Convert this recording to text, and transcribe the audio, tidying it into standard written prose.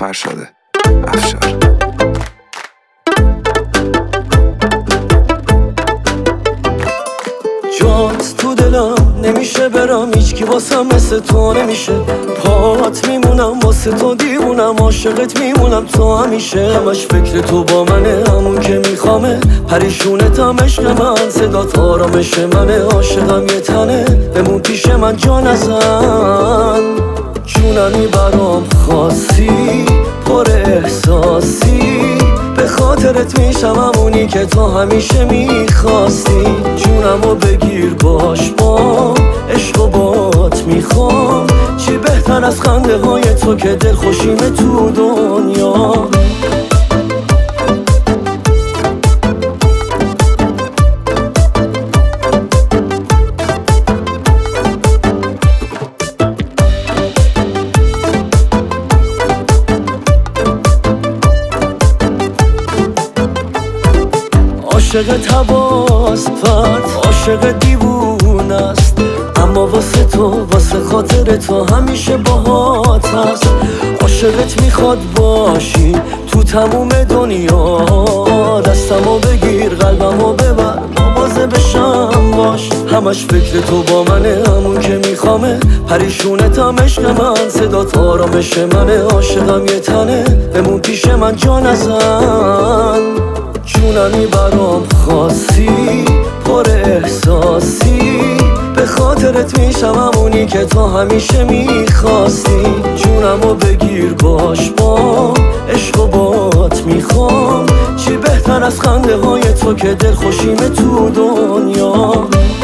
فرشاده افشار. جات تو دلم نمیشه برم، هیچکی واسم مثل تو نمیشه. پات میمونم واسه تو دیوونم، عاشقت میمونم تو همیشه. همش فکر تو با منه، همون که میخوامه، پریشونتم عشق من، صدات آرامش منه. عاشقم یه تنه، بمون پیش من جا نزن. جونمی برام خاصی، پر احساسی، به خاطرت میشم همونی که تو همیشه میخواستی. جونمو بگیر باش با عشق و بات میخوام، چی بهتر از خنده های تو که دل خوشیمه تو دنیا. عاشقت حواس پرت، عاشق دیوون است، اما واسه تو، واسه خاطر تو همیشه باهات هست. عاشقت میخواد باشی تو تموم دنیا، دستمو بگیر قلبمو ببر، مواظب بشم باش. همش فکر تو با منه، همون که میخوامه، پریشونتم عشق من، صدات آرامش منه. عاشقم یه تنه، بمون پیش من جا نزن. جونمی برام خاصی، پر احساسی، به خاطرت میشم همونی که تو همیشه میخواستی. جونمو بگیر باش با عشق و بات میخوام، چی بهتر از خنده های تو که دل خوشیمه تو دنیا.